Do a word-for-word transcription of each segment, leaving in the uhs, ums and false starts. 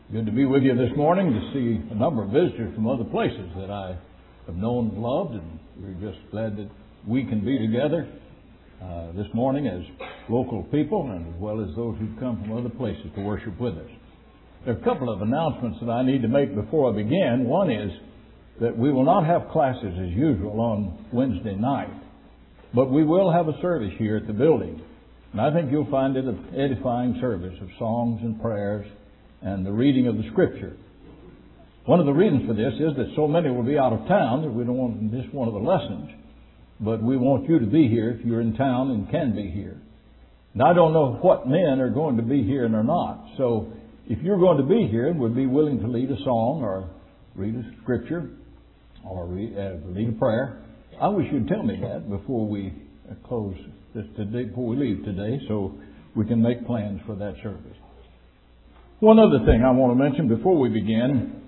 Good to be with you this morning, to see a number of visitors from other places that I have known and loved, and we're just glad that we can be together uh, this morning as local people, and as well as those who've come from other places to worship with us. There are a couple of announcements that I need to make before I begin. One is that we will not have classes as usual on Wednesday night, but we will have a service here at the building. And I think you'll find it an edifying service of songs and prayers and the reading of the Scripture. One of the reasons for this is that so many will be out of town that we don't want to miss one of the lessons. But we want you to be here if you're in town and can be here. And I don't know what men are going to be here and are not. So if you're going to be here and would be willing to lead a song or read a Scripture or read, uh, lead a prayer, I wish you'd tell me that before we close this today, before we leave today, so we can make plans for that service. One other thing I want to mention before we begin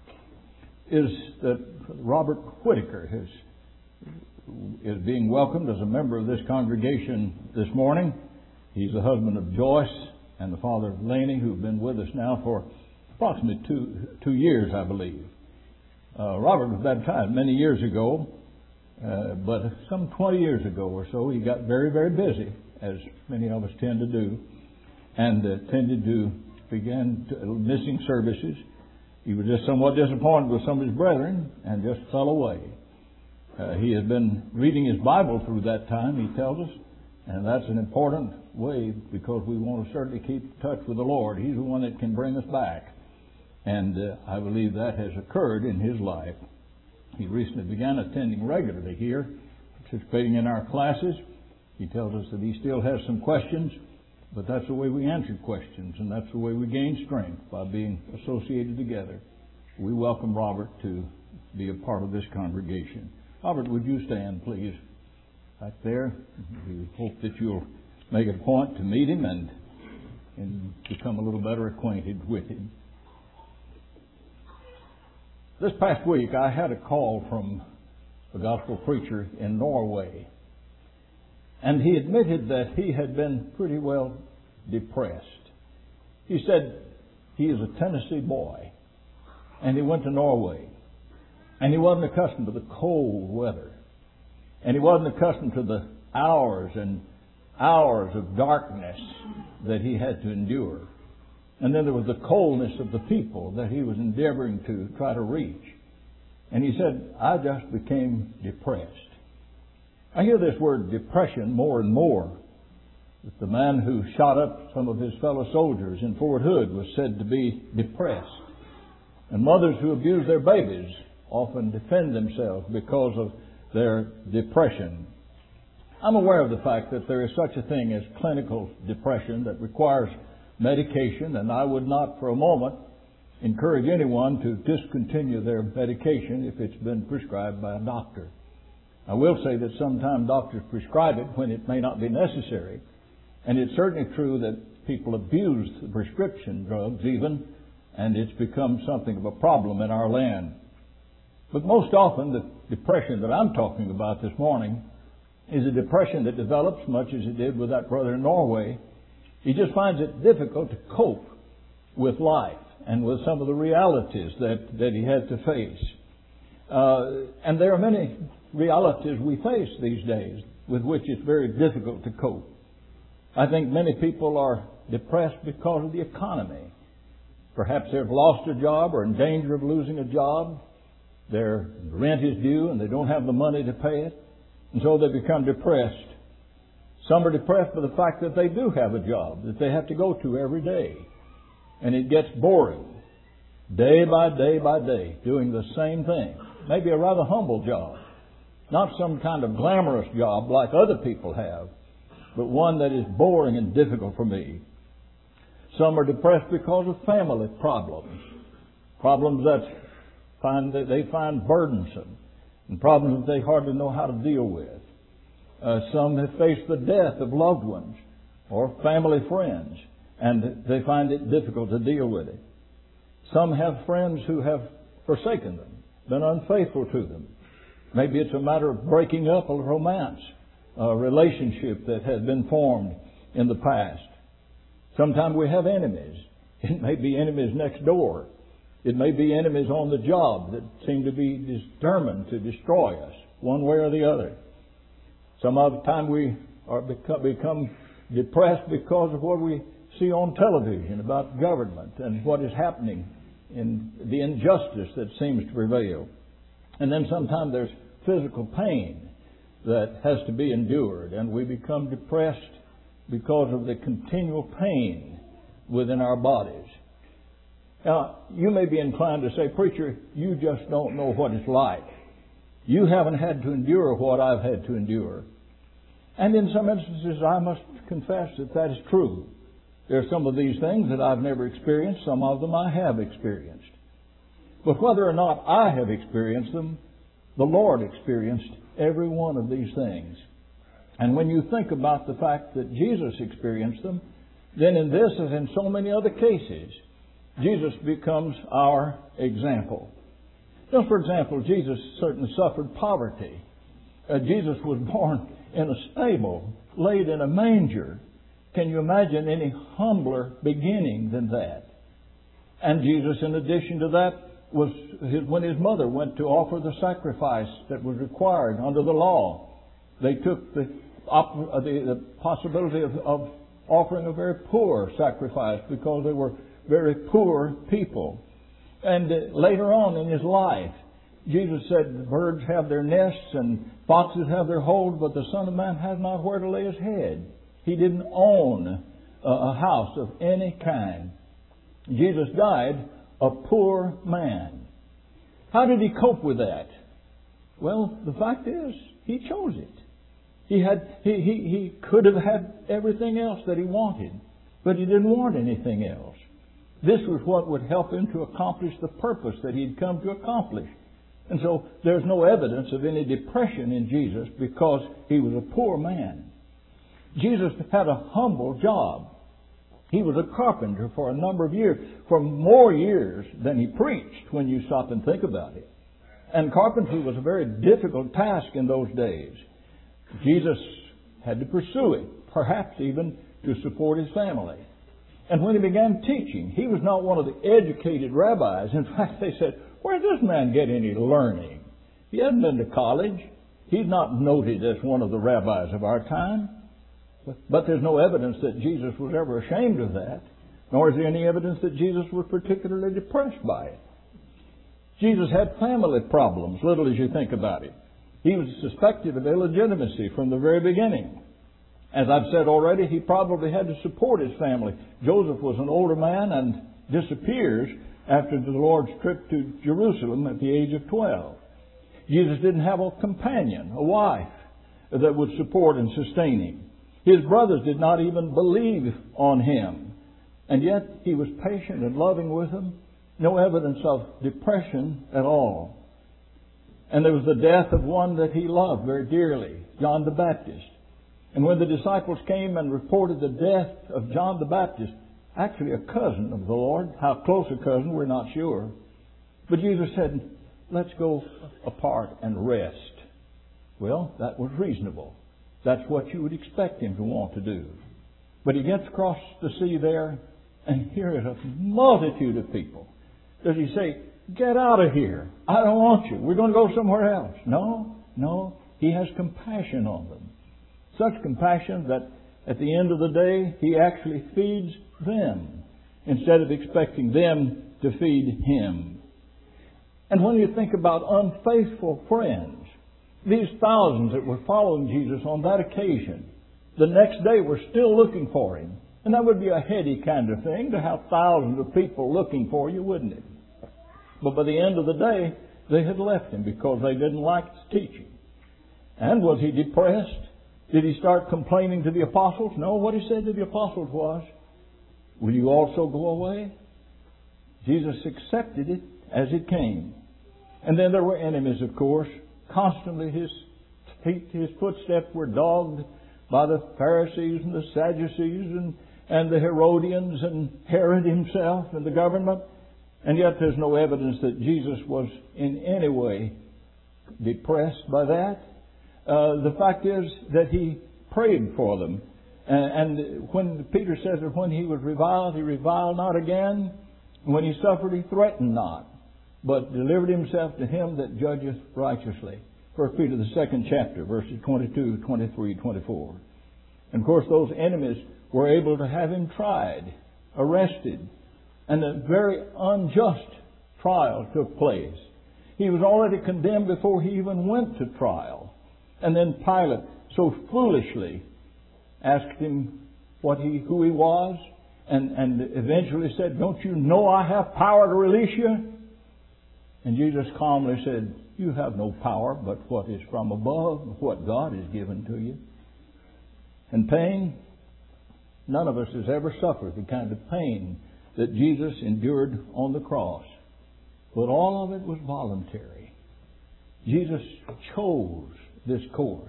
is that Robert Whitaker has, is being welcomed as a member of this congregation this morning. He's the husband of Joyce and the father of Laney, who've been with us now for approximately two, two years, I believe. Uh, Robert was baptized many years ago, uh, but some twenty years ago or so, he got very, very busy, as many of us tend to do, and uh, tended to began to, missing services. He was just somewhat disappointed with some of his brethren and just fell away. Uh, he has been reading his Bible through that time, he tells us, and that's an important way because we want to certainly keep in touch with the Lord. He's the one that can bring us back. And uh, I believe that has occurred in his life. He recently began attending regularly here, participating in our classes. He tells us that he still has some questions, but that's the way we answer questions, and that's the way we gain strength, by being associated together. We welcome Robert to be a part of this congregation. Robert, would you stand, please, right there? We hope that you'll make it a point to meet him and, and become a little better acquainted with him. This past week, I had a call from a gospel preacher in Norway. And he admitted that he had been pretty well depressed. He said he is a Tennessee boy, and he went to Norway, and he wasn't accustomed to the cold weather, and he wasn't accustomed to the hours and hours of darkness that he had to endure. And then there was the coldness of the people that he was endeavoring to try to reach. And he said, I just became depressed. I hear this word depression more and more. The man who shot up some of his fellow soldiers in Fort Hood was said to be depressed. And mothers who abuse their babies often defend themselves because of their depression. I'm aware of the fact that there is such a thing as clinical depression that requires medication, and I would not for a moment encourage anyone to discontinue their medication if it's been prescribed by a doctor. I will say that sometimes doctors prescribe it when it may not be necessary. And it's certainly true that people abuse the prescription drugs even, and it's become something of a problem in our land. But most often the depression that I'm talking about this morning is a depression that develops much as it did with that brother in Norway. He just finds it difficult to cope with life and with some of the realities that, that he had to face. Uh, and there are many realities we face these days with which it's very difficult to cope. I think many people are depressed because of the economy. Perhaps they've lost a job or in danger of losing a job. Their rent is due and they don't have the money to pay it. And so they become depressed. Some are depressed by the fact that they do have a job that they have to go to every day. And it gets boring. Day by day by day, doing the same thing. Maybe a rather humble job. Not some kind of glamorous job like other people have, but one that is boring and difficult for me. Some are depressed because of family problems. Problems that find that they find burdensome, and problems that they hardly know how to deal with. Uh, some have faced the death of loved ones or family friends, and they find it difficult to deal with it. Some have friends who have forsaken them, been unfaithful to them. Maybe it's a matter of breaking up a romance, a relationship that has been formed in the past. Sometimes we have enemies, It may be enemies next door. It may be enemies on the job that seem to be determined to destroy us, one way or the other. Some of the time we are become, become depressed because of what we see on television about government and what is happening in the injustice that seems to prevail. And then sometimes there's physical pain that has to be endured, and we become depressed because of the continual pain within our bodies. Now, you may be inclined to say, "Preacher, you just don't know what it's like. You haven't had to endure what I've had to endure." And in some instances, I must confess that that is true. There are some of these things that I've never experienced. Some of them I have experienced. But whether or not I have experienced them, the Lord experienced every one of these things. And when you think about the fact that Jesus experienced them, then in this, as in so many other cases, Jesus becomes our example. Just for example, Jesus certainly suffered poverty. Uh, Jesus was born in a stable, laid in a manger. Can you imagine any humbler beginning than that? And Jesus, in addition to that, was his, when his mother went to offer the sacrifice that was required under the law, they took the, op, uh, the, the possibility of, of offering a very poor sacrifice because they were very poor people. And uh, later on in his life, Jesus said, "The birds have their nests and foxes have their holes, but the Son of Man has not where to lay his head." He didn't own a, a house of any kind. Jesus died a poor man. How did he cope with that? Well, the fact is, he chose it. He had, he, he, he could have had everything else that he wanted, but he didn't want anything else. This was what would help him to accomplish the purpose that he'd come to accomplish. And so there's no evidence of any depression in Jesus because he was a poor man. Jesus had a humble job. He was a carpenter for a number of years, for more years than he preached when you stop and think about it. And carpentry was a very difficult task in those days. Jesus had to pursue it, perhaps even to support his family. And when he began teaching, he was not one of the educated rabbis. In fact, they said, "Where does this man get any learning? He hasn't been to college. He's not noted as one of the rabbis of our time." But there's no evidence that Jesus was ever ashamed of that, nor is there any evidence that Jesus was particularly depressed by it. Jesus had family problems, little as you think about it. He was suspected of illegitimacy from the very beginning. As I've said already, he probably had to support his family. Joseph was an older man and disappears after the Lord's trip to Jerusalem at the age of twelve. Jesus didn't have a companion, a wife, that would support and sustain him. His brothers did not even believe on him. And yet he was patient and loving with them. No evidence of depression at all. And there was the death of one that he loved very dearly, John the Baptist. And when the disciples came and reported the death of John the Baptist, actually a cousin of the Lord, how close a cousin, we're not sure. But Jesus said, "Let's go apart and rest." Well, that was reasonable. That's what you would expect him to want to do. But he gets across the sea there, and here is a multitude of people. Does he say, "Get out of here. I don't want you. We're going to go somewhere else"? No, no. He has compassion on them. Such compassion that at the end of the day, he actually feeds them instead of expecting them to feed him. And when you think about unfaithful friends, these thousands that were following Jesus on that occasion, the next day were still looking for him. And that would be a heady kind of thing to have thousands of people looking for you, wouldn't it? But by the end of the day, they had left him because they didn't like his teaching. And was he depressed? Did he start complaining to the apostles? No, what he said to the apostles was, "Will you also go away?" Jesus accepted it as it came. And then there were enemies, of course. Constantly his feet, his footsteps were dogged by the Pharisees and the Sadducees and, and the Herodians and Herod himself and the government. And yet there's no evidence that Jesus was in any way depressed by that. Uh, the fact is that he prayed for them And, and when Peter says that when he was reviled, he reviled not again. When he suffered, he threatened not, but delivered himself to him that judgeth righteously. First Peter, the second chapter, verses twenty-two, twenty-three, twenty-four. And of course, those enemies were able to have him tried, arrested, and a very unjust trial took place. He was already condemned before he even went to trial. And then Pilate so foolishly asked him what he, who he was, and, and eventually said, "Don't you know I have power to release you?" And Jesus calmly said, "You have no power but what is from above, what God has given to you." And pain, none of us has ever suffered the kind of pain that Jesus endured on the cross. But all of it was voluntary. Jesus chose this course.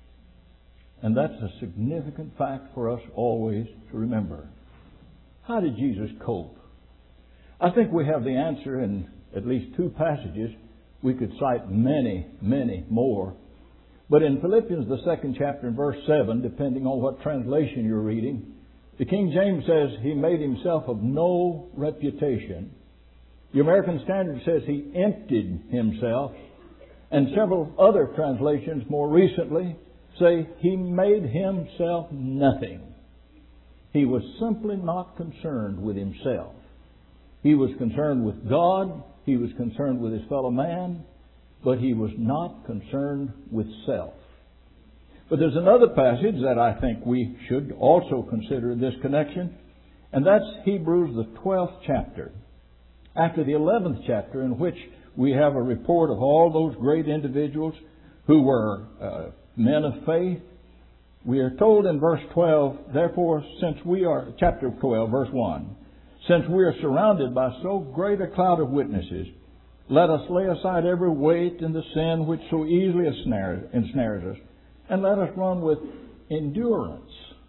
And that's a significant fact for us always to remember. How did Jesus cope? I think we have the answer in at least two passages. We could cite many, many more. But in Philippians, the second chapter, and verse seven, depending on what translation you're reading, the King James says he made himself of no reputation. The American Standard says he emptied himself. And several other translations more recently say he made himself nothing. He was simply not concerned with himself. He was concerned with God. He was concerned with his fellow man. But he was not concerned with self. But there's another passage that I think we should also consider in this connection. And that's Hebrews, the twelfth chapter. After the eleventh chapter, in which we have a report of all those great individuals who were uh, men of faith, we are told in verse twelve, therefore, since we are, chapter twelve, verse one, since we are surrounded by so great a cloud of witnesses, let us lay aside every weight and the sin which so easily ensnares, ensnares us, and let us run with endurance.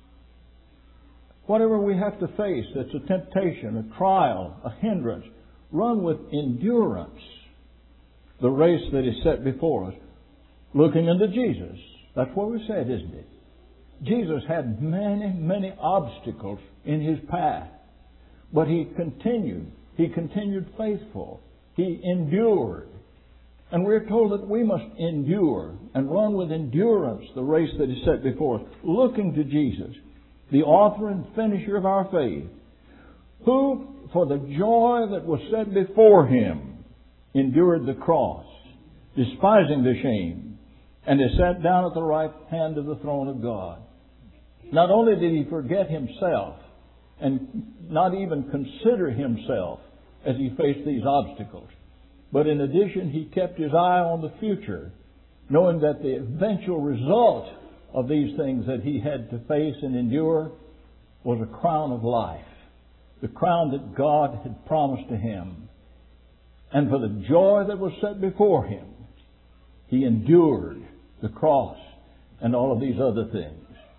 Whatever we have to face that's a temptation, a trial, a hindrance, run with endurance the race that is set before us, looking unto Jesus. That's what we said, isn't it? Jesus had many, many obstacles in his path, but he continued. He continued faithful. He endured. And we're told that we must endure and run with endurance the race that is set before us, looking to Jesus, the author and finisher of our faith, who, for the joy that was set before him, endured the cross, despising the shame, and is sat down at the right hand of the throne of God. Not only did he forget himself and not even consider himself as he faced these obstacles, but in addition he kept his eye on the future, knowing that the eventual result of these things that he had to face and endure was a crown of life, the crown that God had promised to him. And for the joy that was set before him, he endured the cross and all of these other things.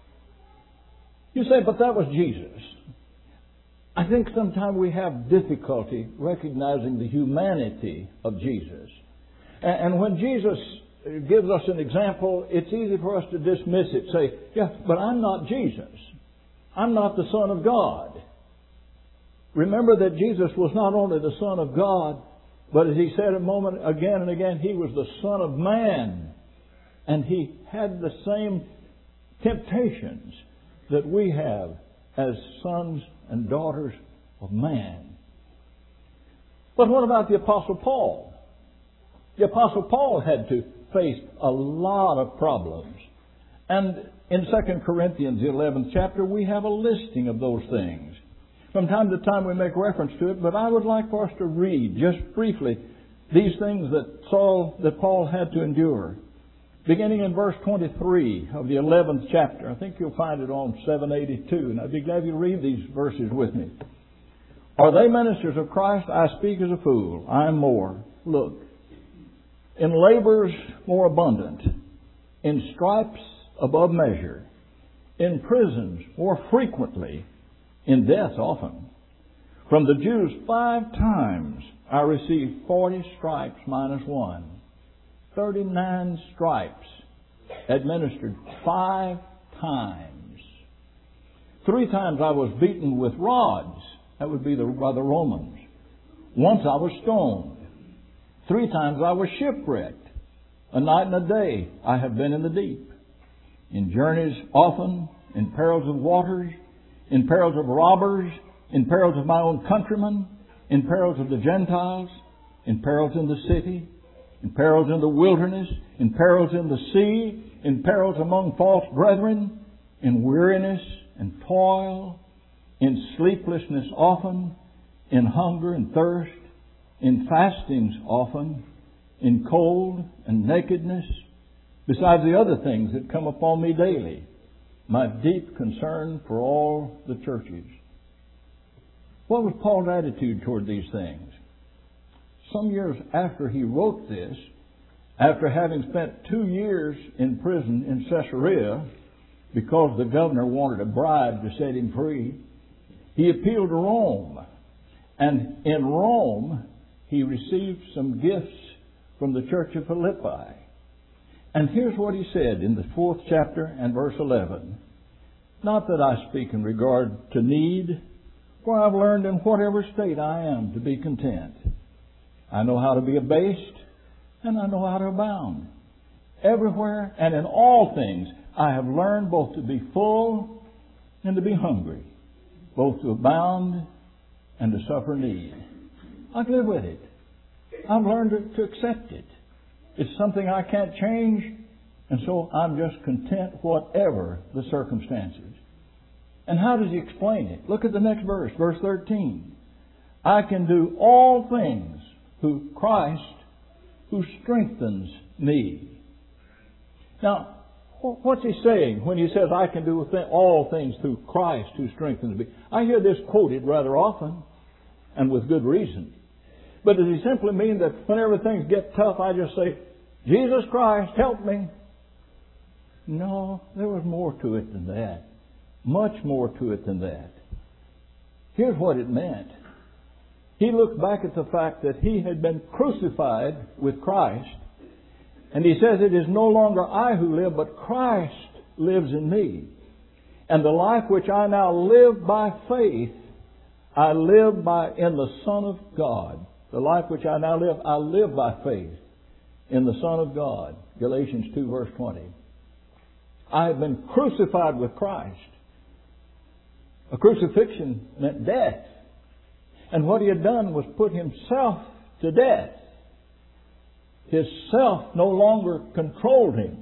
You say, but that was Jesus. I think sometimes we have difficulty recognizing the humanity of Jesus. And when Jesus gives us an example, it's easy for us to dismiss it. Say, yeah, but I'm not Jesus. I'm not the Son of God. Remember that Jesus was not only the Son of God, but as he said a moment again and again, he was the Son of Man. And he had the same temptations that we have as sons and daughters of man. But what about the Apostle Paul? The Apostle Paul had to face a lot of problems. And in Second Corinthians, the eleventh chapter, we have a listing of those things. From time to time we make reference to it, but I would like for us to read, just briefly, these things that Saul, that Paul had to endure. Beginning in verse twenty-three of the eleventh chapter. I think you'll find it on seven eighty-two, and I'd be glad you read these verses with me. Are they ministers of Christ? I speak as a fool. I am more. Look, in labors more abundant, in stripes above measure, in prisons more frequently, in death often. From the Jews five times I received forty stripes minus one. Thirty-nine stripes administered five times. Three times I was beaten with rods. That would be the, by the Romans. Once I was stoned. Three times I was shipwrecked. A night and a day I have been in the deep. In journeys often, in perils of waters, in perils of robbers, in perils of my own countrymen, in perils of the Gentiles, in perils in the city, in perils in the wilderness, in perils in the sea, in perils among false brethren, in weariness and toil, in sleeplessness often, in hunger and thirst, in fastings often, in cold and nakedness, besides the other things that come upon me daily, my deep concern for all the churches. What was Paul's attitude toward these things? Some years after he wrote this, after having spent two years in prison in Caesarea, because the governor wanted a bribe to set him free, he appealed to Rome. And in Rome, he received some gifts from the church of Philippi. And here's what he said in the fourth chapter and verse eleven. Not that I speak in regard to need, for I've learned in whatever state I am to be content. I know how to be abased, and I know how to abound. Everywhere and in all things I have learned both to be full and to be hungry, both to abound and to suffer need. I live with it. I've learned to accept it. It's something I can't change, and so I'm just content whatever the circumstances. And how does he explain it? Look at the next verse, verse thirteen. I can do all things through Christ who strengthens me. Now, what's he saying when he says, I can do all things through Christ who strengthens me? I hear this quoted rather often, and with good reason. But does he simply mean that whenever things get tough, I just say, Jesus Christ, help me? No, there was more to it than that. Much more to it than that. Here's what it meant. He looked back at the fact that he had been crucified with Christ, and he says, it is no longer I who live, but Christ lives in me. And the life which I now live by faith, I live by in the Son of God. The life which I now live, I live by faith in the Son of God. Galatians two verse twenty. I have been crucified with Christ. A crucifixion meant death. And what he had done was put himself to death. His self no longer controlled him.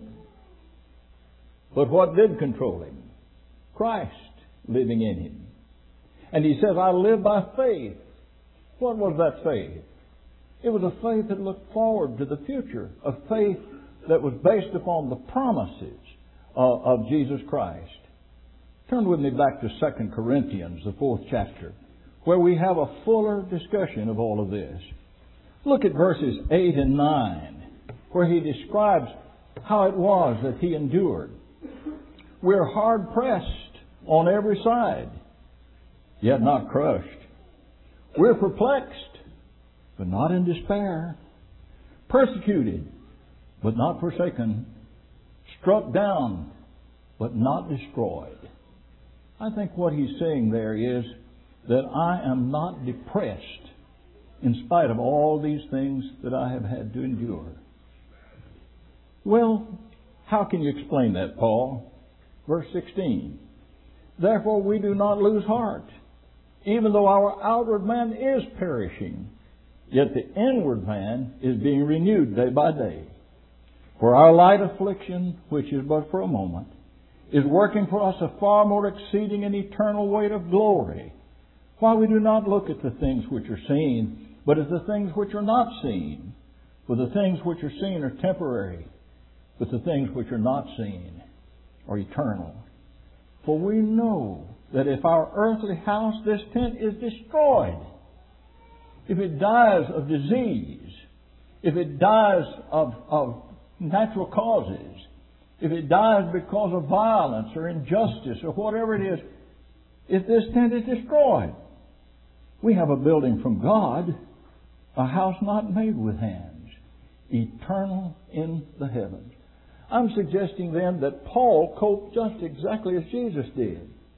But what did control him? Christ living in him. And he says, I live by faith. What was that faith? It was a faith that looked forward to the future. A faith that was based upon the promises of, of Jesus Christ. Turn with me back to Second Corinthians, the fourth chapter, where we have a fuller discussion of all of this. Look at verses eight and nine, where he describes how it was that he endured. We're hard pressed on every side, yet not crushed. We're perplexed, but not in despair. Persecuted, but not forsaken. Struck down, but not destroyed. I think what he's saying there is that I am not depressed in spite of all these things that I have had to endure. Well, how can you explain that, Paul? Verse sixteen. Therefore we do not lose heart, even though our outward man is perishing, yet the inward man is being renewed day by day. For our light affliction, which is but for a moment, is working for us a far more exceeding and eternal weight of glory. Why we do not look at the things which are seen, but at the things which are not seen. For the things which are seen are temporary, but the things which are not seen are eternal. For we know that if our earthly house, this tent, is destroyed, if it dies of disease, if it dies of, of natural causes, if it dies because of violence or injustice or whatever it is, if this tent is destroyed, we have a building from God, a house not made with hands, eternal in the heavens. I'm suggesting then that Paul coped just exactly as Jesus did.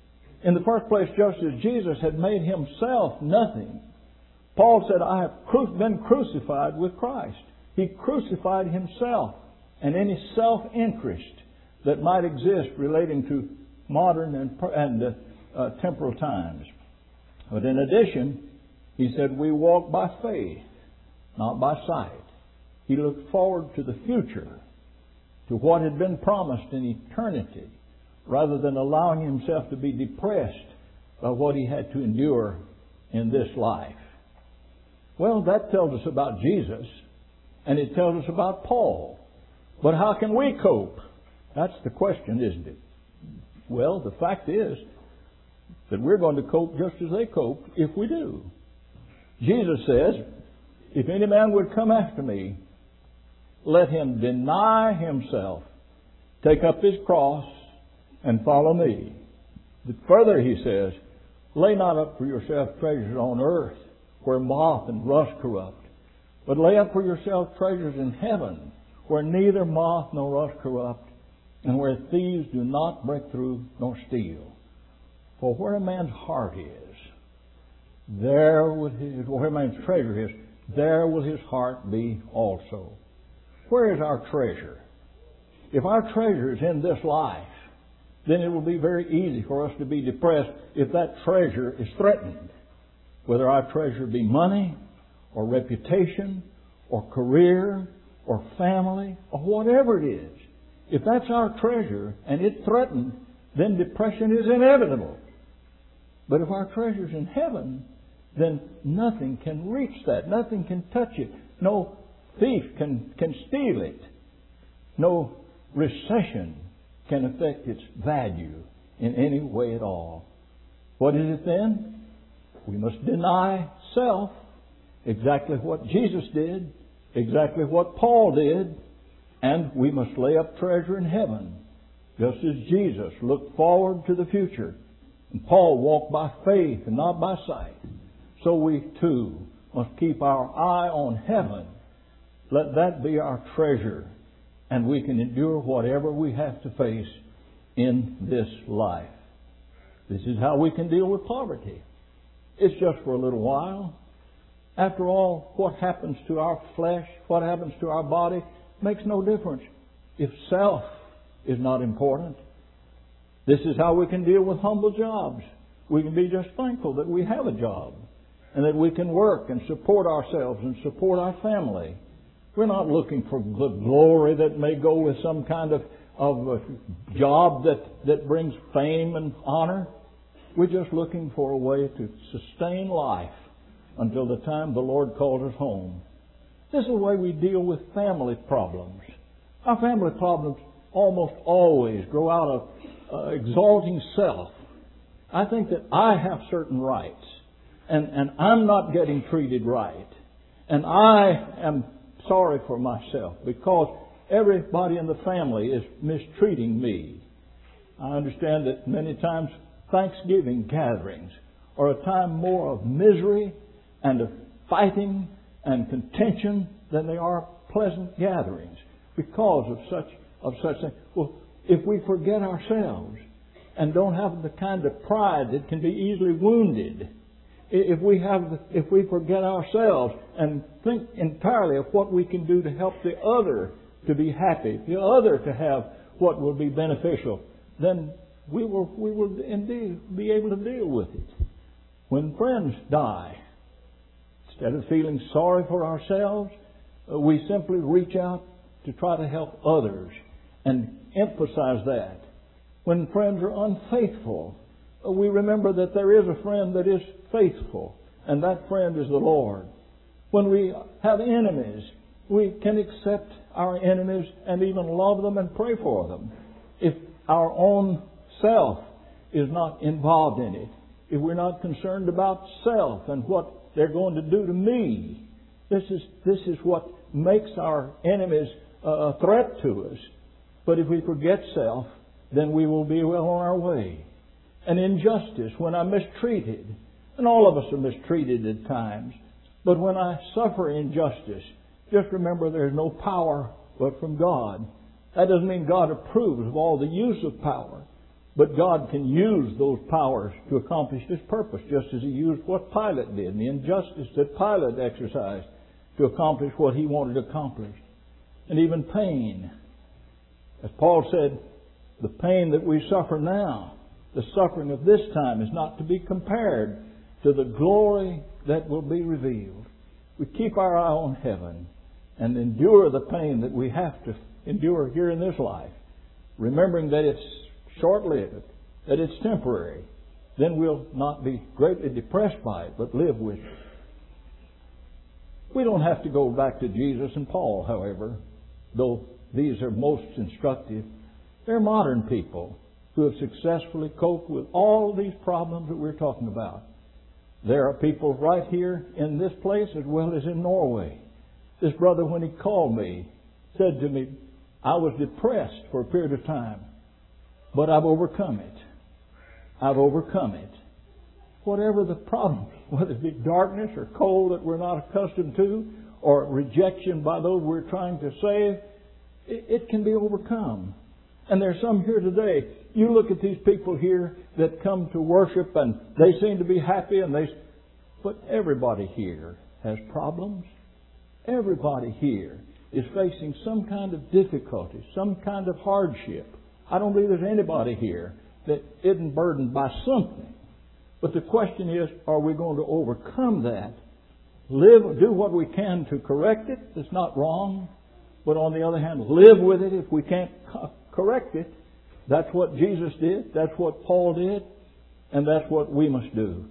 In the first place, just as Jesus had made himself nothing, Paul said, I have cru- been crucified with Christ. He crucified himself and any self-interest that might exist relating to modern and, and uh, uh, temporal times. But in addition, he said, we walk by faith, not by sight. He looked forward to the future, to what had been promised in eternity, rather than allowing himself to be depressed by what he had to endure in this life. Well, that tells us about Jesus, and it tells us about Paul. But how can we cope? That's the question, isn't it? Well, the fact is that we're going to cope just as they coped if we do. Jesus says, if any man would come after me, let him deny himself, take up his cross, and follow me. But further, he says, lay not up for yourself treasures on earth, where moth and rust corrupt, but lay up for yourself treasures in heaven, where neither moth nor rust corrupt, and where thieves do not break through nor steal. For where a man's heart is, there will his, where a man's treasure is, there will his heart be also. Where is our treasure? If our treasure is in this life, then it will be very easy for us to be depressed if that treasure is threatened. Whether our treasure be money, or reputation, or career, or family, or whatever it is. If that's our treasure and it's threatened, then depression is inevitable. But if our treasure is in heaven, then nothing can reach that. Nothing can touch it. No thief can, can steal it. No recession can affect its value in any way at all. What is it then? We must deny self, exactly what Jesus did, exactly what Paul did, and we must lay up treasure in heaven, just as Jesus looked forward to the future. And Paul walked by faith and not by sight. So we too must keep our eye on heaven. Let that be our treasure, and we can endure whatever we have to face in this life. This is how we can deal with poverty. It's just for a little while. After all, what happens to our flesh, what happens to our body, makes no difference if self is not important. This is how we can deal with humble jobs. We can be just thankful that we have a job and that we can work and support ourselves and support our family. We're not looking for the glory that may go with some kind of, of a job that, that brings fame and honor. We're just looking for a way to sustain life until the time the Lord calls us home. This is the way we deal with family problems. Our family problems almost always grow out of uh, exalting self. I think that I have certain rights, and, and I'm not getting treated right. And I am sorry for myself because everybody in the family is mistreating me. I understand that many times Thanksgiving gatherings are a time more of misery and of fighting and contention than they are pleasant gatherings because of such of such things. Well, if we forget ourselves and don't have the kind of pride that can be easily wounded, if we have, if we forget ourselves and think entirely of what we can do to help the other to be happy, the other to have what will be beneficial, then we will we will indeed be able to deal with it. When friends die, instead of feeling sorry for ourselves, we simply reach out to try to help others and emphasize that. When friends are unfaithful, we remember that there is a friend that is faithful, and that friend is the Lord. When we have enemies, we can accept our enemies and even love them and pray for them. If our own self is not involved in it, if we're not concerned about self and what they're going to do to me, this is this is what makes our enemies a threat to us. But if we forget self, then we will be well on our way. And injustice, when I'm mistreated, and all of us are mistreated at times, but when I suffer injustice, just remember there's no power but from God. That doesn't mean God approves of all the use of power, But God can use those powers to accomplish His purpose, just as He used what Pilate did, and the injustice that Pilate exercised to accomplish what he wanted accomplished. And even pain. As Paul said, the pain that we suffer now, the suffering of this time, is not to be compared to the glory that will be revealed. We keep our eye on heaven and endure the pain that we have to endure here in this life, remembering that it's short-lived, that it's temporary. Then we'll not be greatly depressed by it, but live with it. We don't have to go back to Jesus and Paul, however, though these are most instructive. They're modern people who have successfully coped with all these problems that we're talking about. There are people right here in this place as well as in Norway. This brother, when he called me, said to me, I was depressed for a period of time, but I've overcome it. I've overcome it. Whatever the problem, whether it be darkness or cold that we're not accustomed to, or rejection by those we're trying to save, it, it can be overcome. And there's some here today. You look at these people here that come to worship and they seem to be happy, and they, but everybody here has problems. Everybody here is facing some kind of difficulty, some kind of hardship. I don't believe there's anybody here that isn't burdened by something. But the question is, are we going to overcome that? Live, do what we can to correct it. It's not wrong. But on the other hand, live with it if we can't co- correct it. That's what Jesus did. That's what Paul did. And that's what we must do.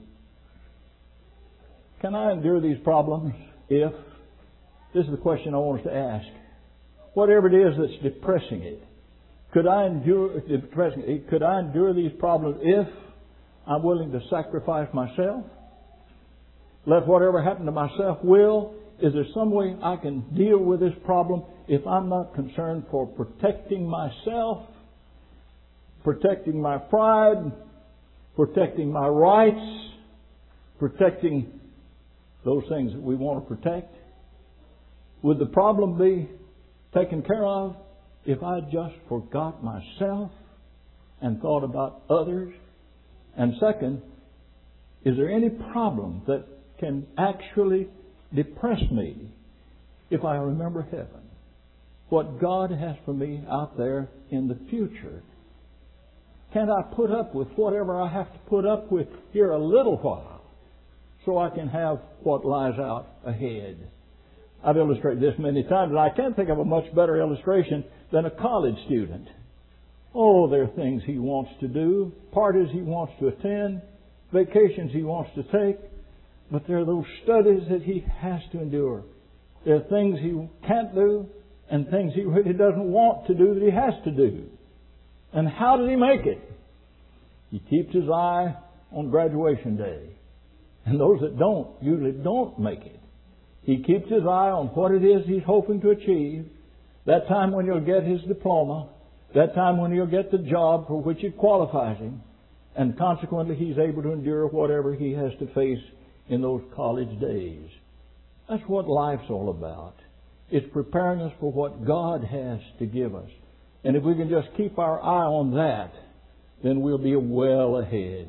Can I endure these problems if? This is the question I want us to ask. Whatever it is that's depressing it, could I endure depressing it? Could I endure these problems if I'm willing to sacrifice myself? Let whatever happen to myself will. Is there some way I can deal with this problem if I'm not concerned for protecting myself, protecting my pride, protecting my rights, protecting those things that we want to protect? Would the problem be taken care of if I just forgot myself and thought about others? And second, is there any problem that can actually depress me if I remember heaven? What God has for me out there in the future. Can I put up with whatever I have to put up with here a little while so I can have what lies out ahead? I've illustrated this many times, and I can't think of a much better illustration than a college student. Oh, there are things he wants to do, parties he wants to attend, vacations he wants to take, but there are those studies that he has to endure. There are things he can't do and things he really doesn't want to do that he has to do. And how does he make it? He keeps his eye on graduation day. And those that don't usually don't make it. He keeps his eye on what it is he's hoping to achieve. That time when he'll get his diploma. That time when he'll get the job for which it qualifies him. And consequently he's able to endure whatever he has to face in those college days. That's what life's all about. It's preparing us for what God has to give us. And if we can just keep our eye on that, then we'll be well ahead.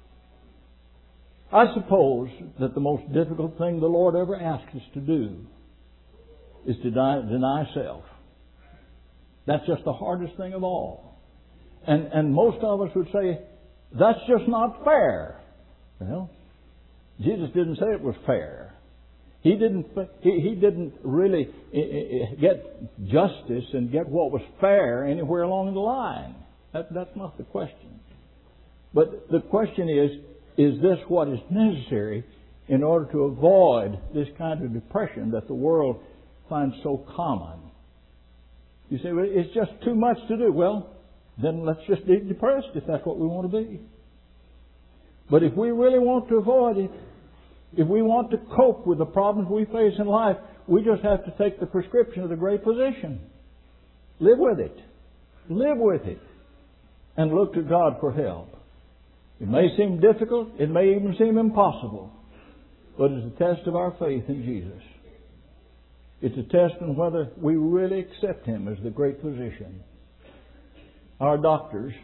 I suppose that the most difficult thing the Lord ever asks us to do is to deny, deny self. That's just the hardest thing of all. And, and most of us would say, that's just not fair. Well, Jesus didn't say it was fair. He didn't, he, he didn't really get justice and get what was fair anywhere along the line. That, that's not the question. But the question is, is this what is necessary in order to avoid this kind of depression that the world finds so common? You say, well, it's just too much to do. Well, then let's just be depressed if that's what we want to be. But if we really want to avoid it, if we want to cope with the problems we face in life, we just have to take the prescription of the great physician. Live with it. Live with it. And look to God for help. It may seem difficult. It may even seem impossible. But it's a test of our faith in Jesus. It's a test on whether we really accept Him as the great physician. Our doctors,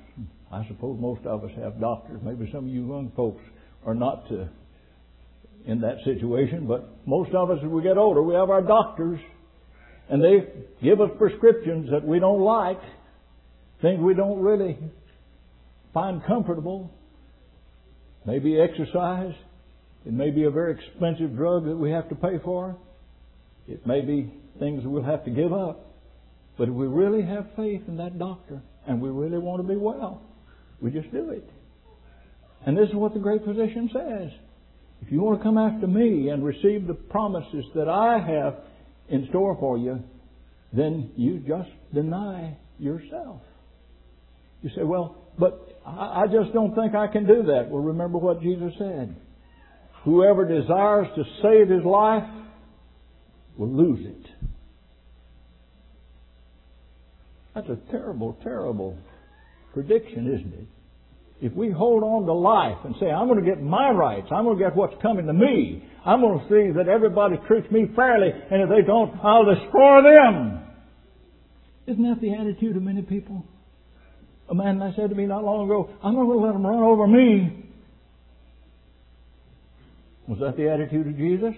I suppose most of us have doctors. Maybe some of you young folks are not uh, in that situation, but most of us, as we get older, we have our doctors, and they give us prescriptions that we don't like, things we don't really find comfortable. Maybe exercise. It may be a very expensive drug that we have to pay for. It may be things we'll have to give up. But if we really have faith in that doctor and we really want to be well, we just do it. And this is what the great physician says. If you want to come after me and receive the promises that I have in store for you, then you just deny yourself. You say, well, but I just don't think I can do that. Well, remember what Jesus said. Whoever desires to save his life will lose it. That's a terrible, terrible prediction, isn't it? If we hold on to life and say, I'm going to get my rights, I'm going to get what's coming to me, I'm going to see that everybody treats me fairly, and if they don't, I'll destroy them. Isn't that the attitude of many people? A man said to me not long ago, I'm not going to let them run over me. Was that the attitude of Jesus?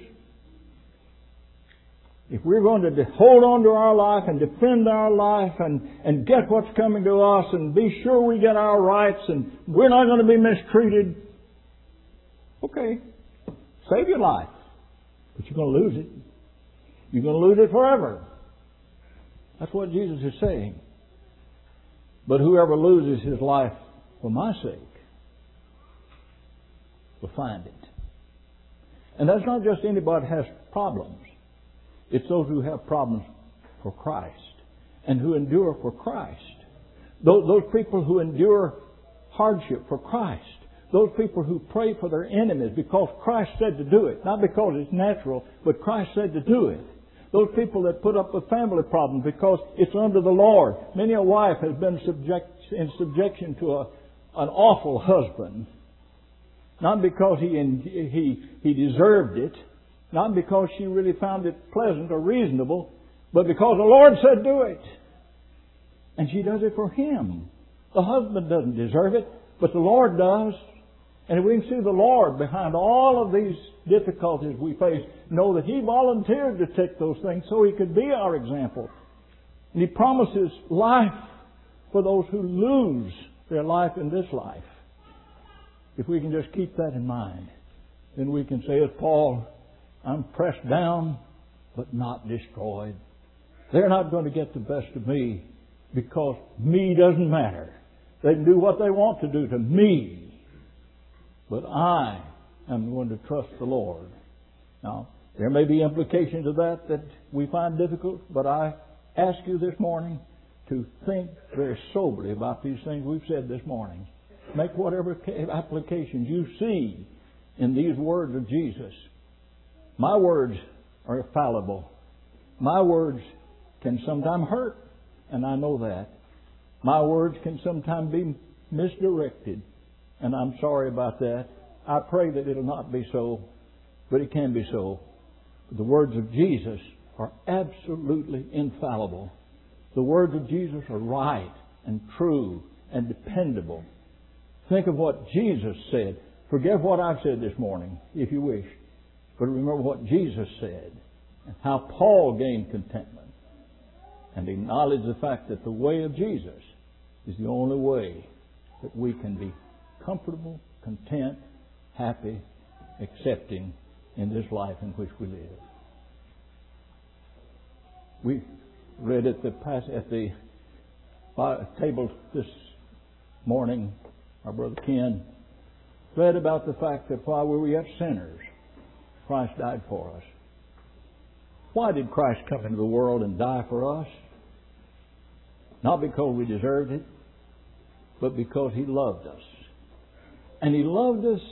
If we're going to hold on to our life and defend our life and, and get what's coming to us and be sure we get our rights and we're not going to be mistreated, okay, save your life. But you're going to lose it. You're going to lose it forever. That's what Jesus is saying. But whoever loses his life for my sake will find it. And that's not just anybody who has problems. It's those who have problems for Christ and who endure for Christ. Those, those people who endure hardship for Christ. Those people who pray for their enemies because Christ said to do it. Not because it's natural, but Christ said to do it. Those people that put up with family problems because it's under the Lord. Many a wife has been subject, in subjection to a, an awful husband. Not because he, he, he deserved it. Not because she really found it pleasant or reasonable. But because the Lord said do it. And she does it for Him. The husband doesn't deserve it, but the Lord does. And if we can see the Lord behind all of these difficulties we face, know that He volunteered to take those things so He could be our example. And He promises life for those who lose their life in this life. If we can just keep that in mind, then we can say as Paul, I'm pressed down, but not destroyed. They're not going to get the best of me because me doesn't matter. They can do what they want to do to me. But I am going to trust the Lord. Now, there may be implications of that that we find difficult, but I ask you this morning to think very soberly about these things we've said this morning. Make whatever applications you see in these words of Jesus. My words are fallible. My words can sometimes hurt, and I know that. My words can sometimes be misdirected, and I'm sorry about that. I pray that it'll not be so, but it can be so. The words of Jesus are absolutely infallible. The words of Jesus are right and true and dependable. Think of what Jesus said. Forget what I've said this morning, if you wish. But remember what Jesus said and how Paul gained contentment. And acknowledge the fact that the way of Jesus is the only way that we can be comfortable, content, happy, accepting in this life in which we live. We read at the at the table this morning, our brother Ken read about the fact that while we were yet sinners, Christ died for us. Why did Christ come into the world and die for us? Not because we deserved it, but because He loved us. And He loved us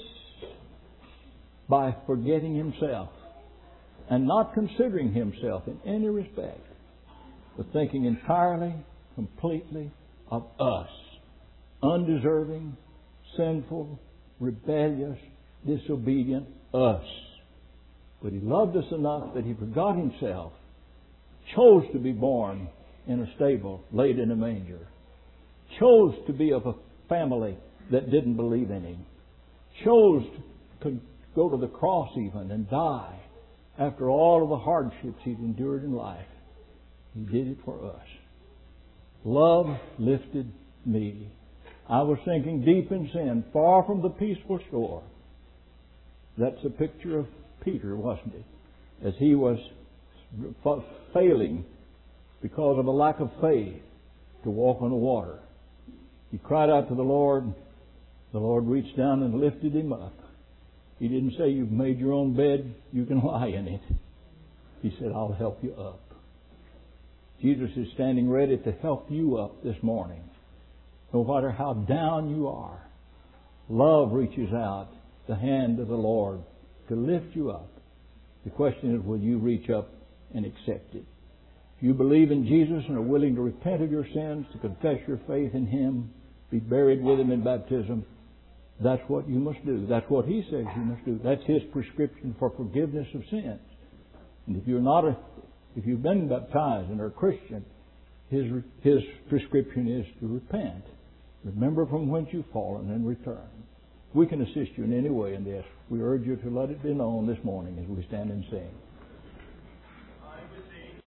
by forgetting Himself and not considering Himself in any respect, but thinking entirely, completely of us. Undeserving, sinful, rebellious, disobedient us. But He loved us enough that He forgot Himself, chose to be born in a stable, laid in a manger, chose to be of a family that didn't believe in Him. Chose to go to the cross even and die after all of the hardships He'd endured in life. He did it for us. Love lifted me. I was sinking deep in sin, far from the peaceful shore. That's a picture of Peter, wasn't it? As he was failing because of a lack of faith to walk on the water. He cried out to the Lord. The Lord reached down and lifted him up. He didn't say, you've made your own bed, you can lie in it. He said, I'll help you up. Jesus is standing ready to help you up this morning. No matter how down you are, love reaches out the hand of the Lord to lift you up. The question is, will you reach up and accept it? If you believe in Jesus and are willing to repent of your sins, to confess your faith in Him, be buried with Him in baptism, that's what you must do. That's what He says you must do. That's His prescription for forgiveness of sins. And if you're not a, if you've been baptized and are a Christian, His His prescription is to repent. Remember from whence you've fallen and return. We can assist you in any way in this. We urge you to let it be known this morning as we stand and sing.